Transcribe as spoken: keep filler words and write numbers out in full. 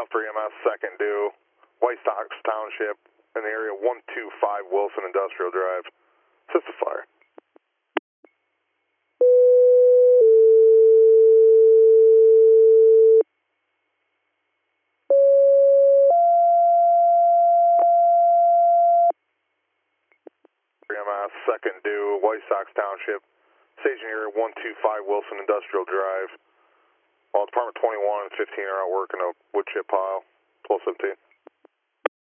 three M S, second due, White Sox Township, in the area one two five Wilson Industrial Drive. Assist the fire. three M S, second due, White Sox Township, staging area one two five Wilson Industrial Drive. Well, Department twenty-one and fifteen are out working a wood chip pile, twelve seventeen.